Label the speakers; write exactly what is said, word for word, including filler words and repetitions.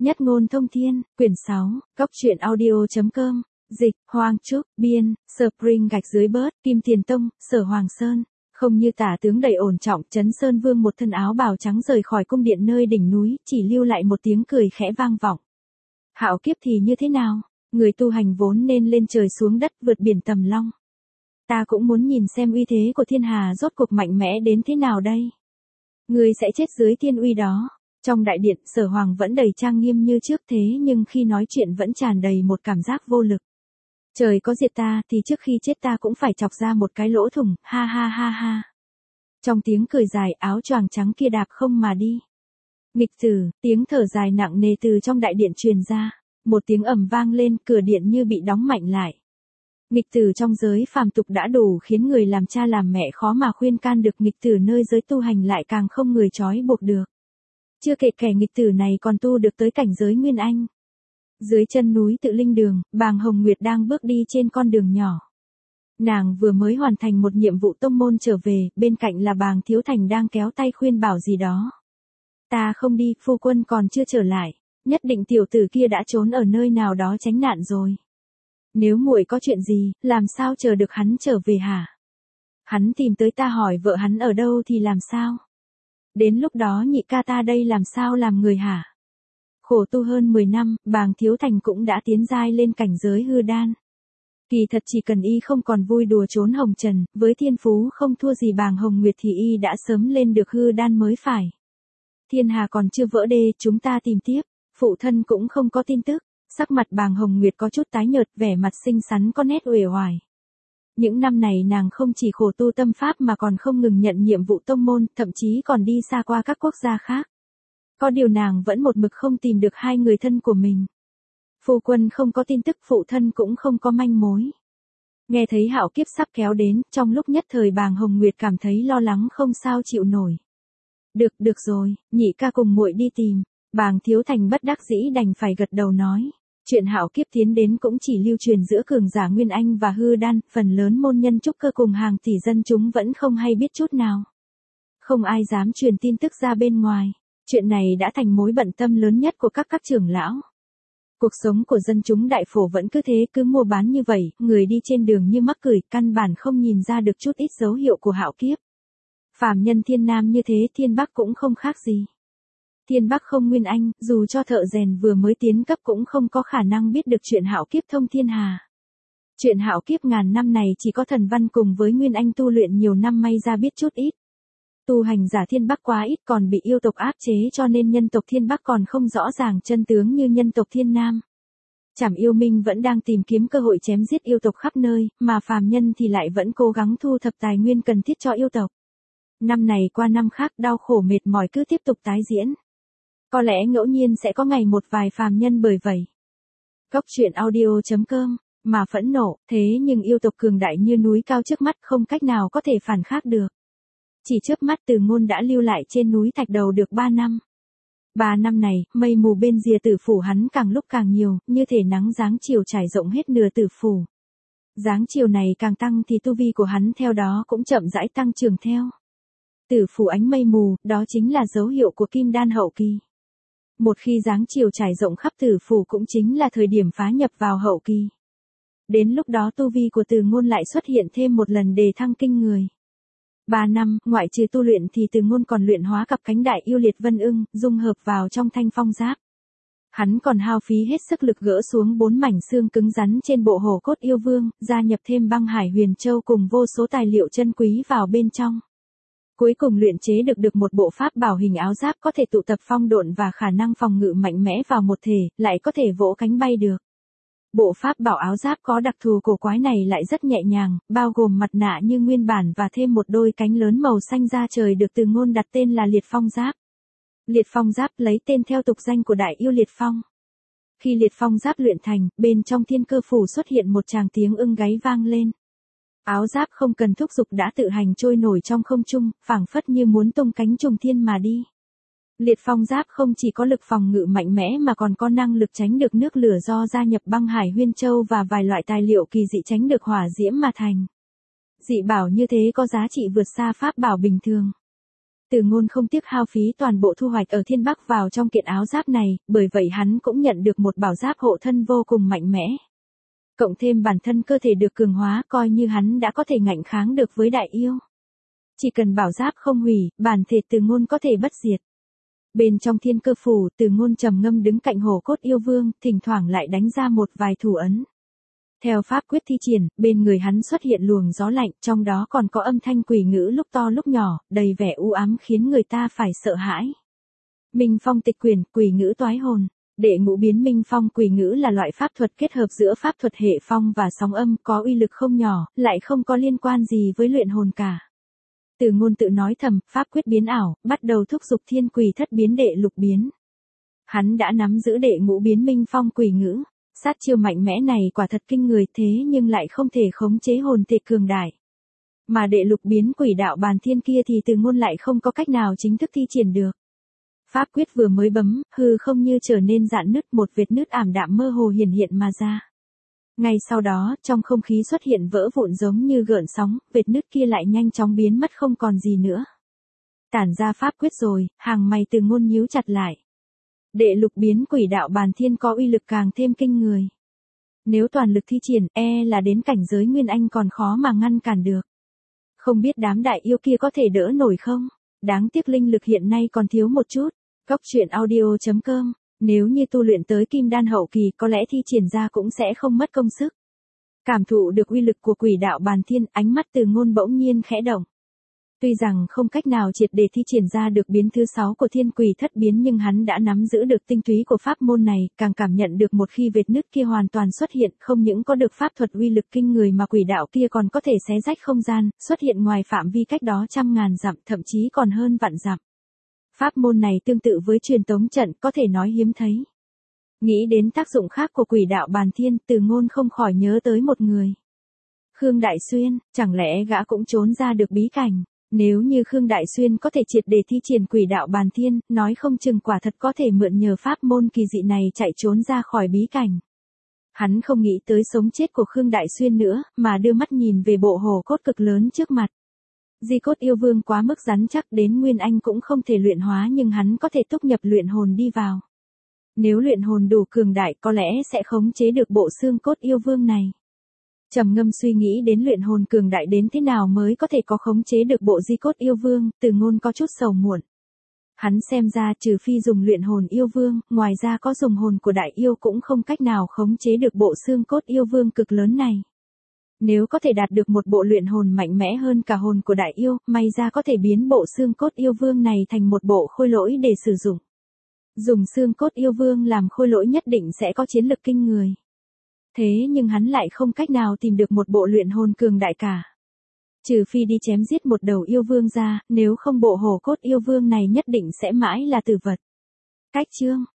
Speaker 1: Nhất ngôn thông thiên, quyển sáu, Cóc truyện audio.com, dịch, Hoang Trúc, biên, Spring gạch dưới bớt, Kim Tiền Tông, Sở Hoàng Sơn. Không như tả tướng đầy ổn trọng, Trấn Sơn Vương một thân áo bào trắng rời khỏi cung điện nơi đỉnh núi, chỉ lưu lại một tiếng cười khẽ vang vọng. Hạo kiếp thì như thế nào? Người tu hành vốn nên lên trời xuống đất vượt biển tầm long. Ta cũng muốn nhìn xem uy thế của thiên hà rốt cuộc mạnh mẽ đến thế nào đây. Người sẽ chết dưới thiên uy đó. Trong đại điện, Sở Hoàng vẫn đầy trang nghiêm như trước thế nhưng khi nói chuyện vẫn tràn đầy một cảm giác vô lực. Trời có diệt ta thì trước khi chết ta cũng phải chọc ra một cái lỗ thủng, ha ha ha ha. Trong tiếng cười dài, áo choàng trắng kia đạp không mà đi. Nghịch tử, tiếng thở dài nặng nề từ trong đại điện truyền ra. Một tiếng ầm vang lên, cửa điện như bị đóng mạnh lại. Nghịch tử trong giới phàm tục đã đủ khiến người làm cha làm mẹ khó mà khuyên can được, nghịch tử nơi giới tu hành lại càng không người trói buộc được. Chưa kể kẻ nghịch tử này còn tu được tới cảnh giới Nguyên Anh. Dưới chân núi Tự Linh Đường, Bàng Hồng Nguyệt đang bước đi trên con đường nhỏ. Nàng vừa mới hoàn thành một nhiệm vụ tông môn trở về, bên cạnh là Bàng Thiếu Thành đang kéo tay khuyên bảo gì đó. Ta không đi, phu quân còn chưa trở lại, nhất định tiểu tử kia đã trốn ở nơi nào đó tránh nạn rồi. Nếu muội có chuyện gì, làm sao chờ được hắn trở về hả? Hắn tìm tới ta hỏi vợ hắn ở đâu thì làm sao? Đến lúc đó nhị ca ta đây làm sao làm người hả? Khổ tu hơn mười năm, Bàng Thiếu Thành cũng đã tiến giai lên cảnh giới hư đan. Kỳ thật chỉ cần y không còn vui đùa trốn hồng trần, với thiên phú không thua gì Bàng Hồng Nguyệt thì y đã sớm lên được hư đan mới phải. Thiên hà còn chưa vỡ đê, chúng ta tìm tiếp, phụ thân cũng không có tin tức, sắc mặt Bàng Hồng Nguyệt có chút tái nhợt, vẻ mặt xinh xắn có nét uể oải. Những năm này nàng không chỉ khổ tu tâm pháp mà còn không ngừng nhận nhiệm vụ tông môn, thậm chí còn đi xa qua các quốc gia khác. Có điều nàng vẫn một mực không tìm được hai người thân của mình. Phu quân không có tin tức, phụ thân cũng không có manh mối. Nghe thấy hạo kiếp sắp kéo đến, trong lúc nhất thời Bàng Hồng Nguyệt cảm thấy lo lắng không sao chịu nổi. Được, được rồi, nhị ca cùng muội đi tìm. Bàng Thiếu Thành bất đắc dĩ đành phải gật đầu nói. Chuyện hạo kiếp tiến đến cũng chỉ lưu truyền giữa cường giả Nguyên Anh và hư đan, phần lớn môn nhân trúc cơ cùng hàng tỷ dân chúng vẫn không hay biết chút nào. Không ai dám truyền tin tức ra bên ngoài. Chuyện này đã thành mối bận tâm lớn nhất của các các trưởng lão. Cuộc sống của dân chúng đại phổ vẫn cứ thế, cứ mua bán như vậy, người đi trên đường như mắc cười, căn bản không nhìn ra được chút ít dấu hiệu của hạo kiếp. Phàm nhân thiên nam như thế, thiên bắc cũng không khác gì. Thiên bắc không Nguyên Anh, dù cho thợ rèn vừa mới tiến cấp cũng không có khả năng biết được chuyện hạo kiếp thông thiên hà. Chuyện hạo kiếp ngàn năm này chỉ có thần văn cùng với Nguyên Anh tu luyện nhiều năm may ra biết chút ít. Tu hành giả thiên bắc quá ít, còn bị yêu tộc áp chế cho nên nhân tộc thiên bắc còn không rõ ràng chân tướng như nhân tộc thiên nam. Trảm yêu minh vẫn đang tìm kiếm cơ hội chém giết yêu tộc khắp nơi, mà phàm nhân thì lại vẫn cố gắng thu thập tài nguyên cần thiết cho yêu tộc. Năm này qua năm khác, đau khổ mệt mỏi cứ tiếp tục tái diễn. Có lẽ ngẫu nhiên sẽ có ngày một vài phàm nhân bởi vậy. Cóc truyện audio.com, mà phẫn nộ, thế nhưng yêu tộc cường đại như núi cao trước mắt không cách nào có thể phản khắc được. Chỉ chớp mắt Từ Ngôn đã lưu lại trên núi Thạch Đầu được ba năm. Ba năm này, mây mù bên rìa Tử phủ hắn càng lúc càng nhiều, như thể nắng giáng chiều trải rộng hết nửa Tử phủ. Giáng chiều này càng tăng thì tu vi của hắn theo đó cũng chậm rãi tăng trưởng theo. Tử phủ ánh mây mù, đó chính là dấu hiệu của kim đan hậu kỳ. Một khi giáng chiều trải rộng khắp Tử phủ cũng chính là thời điểm phá nhập vào hậu kỳ. Đến lúc đó tu vi của Từ Ngôn lại xuất hiện thêm một lần đề thăng kinh người. Ba năm, ngoại trừ tu luyện thì Từ Ngôn còn luyện hóa cặp cánh đại yêu liệt vân ưng, dung hợp vào trong thanh phong giáp. Hắn còn hao phí hết sức lực gỡ xuống bốn mảnh xương cứng rắn trên bộ hổ cốt yêu vương, gia nhập thêm băng hải huyền châu cùng vô số tài liệu chân quý vào bên trong. Cuối cùng luyện chế được được một bộ pháp bảo hình áo giáp có thể tụ tập phong độn và khả năng phòng ngự mạnh mẽ vào một thể, lại có thể vỗ cánh bay được. Bộ pháp bảo áo giáp có đặc thù cổ quái này lại rất nhẹ nhàng, bao gồm mặt nạ như nguyên bản và thêm một đôi cánh lớn màu xanh da trời được Từ Ngôn đặt tên là Liệt Phong Giáp. Liệt Phong Giáp lấy tên theo tục danh của đại yêu Liệt Phong. Khi Liệt Phong Giáp luyện thành, bên trong thiên cơ phủ xuất hiện một tràng tiếng ưng gáy vang lên. Áo giáp không cần thúc giục đã tự hành trôi nổi trong không trung, phảng phất như muốn tung cánh trùng thiên mà đi. Liệt Phong Giáp không chỉ có lực phòng ngự mạnh mẽ mà còn có năng lực tránh được nước lửa do gia nhập băng hải huyên châu và vài loại tài liệu kỳ dị tránh được hỏa diễm mà thành. Dị bảo như thế có giá trị vượt xa pháp bảo bình thường. Từ Ngôn không tiếc hao phí toàn bộ thu hoạch ở Thiên Bắc vào trong kiện áo giáp này, bởi vậy hắn cũng nhận được một bảo giáp hộ thân vô cùng mạnh mẽ. Cộng thêm bản thân cơ thể được cường hóa, coi như hắn đã có thể ngạnh kháng được với đại yêu. Chỉ cần bảo giáp không hủy, bản thể Từ Ngôn có thể bất diệt. Bên trong thiên cơ phủ, Từ Ngôn trầm ngâm đứng cạnh hổ cốt yêu vương, thỉnh thoảng lại đánh ra một vài thủ ấn. Theo pháp quyết thi triển, bên người hắn xuất hiện luồng gió lạnh, trong đó còn có âm thanh quỷ ngữ lúc to lúc nhỏ, đầy vẻ u ám khiến người ta phải sợ hãi. Minh phong tịch quyển, quỷ ngữ toái hồn. Đệ ngũ biến minh phong quỷ ngữ là loại pháp thuật kết hợp giữa pháp thuật hệ phong và sóng âm, có uy lực không nhỏ, lại không có liên quan gì với luyện hồn cả. Từ Ngôn tự nói thầm, pháp quyết biến ảo, bắt đầu thúc giục thiên quỷ thất biến đệ lục biến. Hắn đã nắm giữ đệ ngũ biến minh phong quỷ ngữ. Sát chiêu mạnh mẽ này quả thật kinh người, thế nhưng lại không thể khống chế hồn thể cường đại. Mà đệ lục biến quỷ đạo bàn thiên kia thì Từ Ngôn lại không có cách nào chính thức thi triển được. Pháp quyết vừa mới bấm, hư không như trở nên rạn nứt, một vệt nứt ảm đạm mơ hồ hiển hiện mà ra. Ngay sau đó, trong không khí xuất hiện vỡ vụn giống như gợn sóng, vệt nứt kia lại nhanh chóng biến mất không còn gì nữa. Tản ra pháp quyết rồi, hàng mày Từ Ngôn nhíu chặt lại. Đệ lục biến quỷ đạo bàn thiên có uy lực càng thêm kinh người. Nếu toàn lực thi triển, e là đến cảnh giới Nguyên Anh còn khó mà ngăn cản được. Không biết đám đại yêu kia có thể đỡ nổi không? Đáng tiếc linh lực hiện nay còn thiếu một chút. Cóc truyện audio chấm com. Nếu như tu luyện tới kim đan hậu kỳ có lẽ thi triển ra cũng sẽ không mất công sức. Cảm thụ được uy lực của quỷ đạo bàn thiên, ánh mắt Từ Ngôn bỗng nhiên khẽ động. Tuy rằng không cách nào triệt để thi triển ra được biến thứ sáu của thiên quỷ thất biến, nhưng hắn đã nắm giữ được tinh túy của pháp môn này, càng cảm nhận được một khi vệt nứt kia hoàn toàn xuất hiện, không những có được pháp thuật uy lực kinh người mà quỷ đạo kia còn có thể xé rách không gian, xuất hiện ngoài phạm vi cách đó trăm ngàn dặm, thậm chí còn hơn vạn dặm. Pháp môn này tương tự với truyền tống trận, có thể nói hiếm thấy. Nghĩ đến tác dụng khác của quỷ đạo bàn thiên, Từ Ngôn không khỏi nhớ tới một người. Khương Đại Xuyên, chẳng lẽ gã cũng trốn ra được bí cảnh? Nếu như Khương Đại Xuyên có thể triệt để thi triển quỷ đạo bàn thiên, nói không chừng quả thật có thể mượn nhờ pháp môn kỳ dị này chạy trốn ra khỏi bí cảnh. Hắn không nghĩ tới sống chết của Khương Đại Xuyên nữa, mà đưa mắt nhìn về bộ hổ cốt cực lớn trước mặt. Di cốt yêu vương quá mức rắn chắc đến Nguyên Anh cũng không thể luyện hóa, nhưng hắn có thể túc nhập luyện hồn đi vào. Nếu luyện hồn đủ cường đại có lẽ sẽ khống chế được bộ xương cốt yêu vương này. Trầm ngâm suy nghĩ đến luyện hồn cường đại đến thế nào mới có thể có khống chế được bộ di cốt yêu vương, Từ Ngôn có chút sầu muộn. Hắn xem ra trừ phi dùng luyện hồn yêu vương, ngoài ra có dùng hồn của đại yêu cũng không cách nào khống chế được bộ xương cốt yêu vương cực lớn này. Nếu có thể đạt được một bộ luyện hồn mạnh mẽ hơn cả hồn của đại yêu, may ra có thể biến bộ xương cốt yêu vương này thành một bộ khôi lỗi để sử dụng. Dùng xương cốt yêu vương làm khôi lỗi nhất định sẽ có chiến lực kinh người. Thế nhưng hắn lại không cách nào tìm được một bộ luyện hồn cường đại cả. Trừ phi đi chém giết một đầu yêu vương ra, nếu không bộ hổ cốt yêu vương này nhất định sẽ mãi là tử vật. Cách chương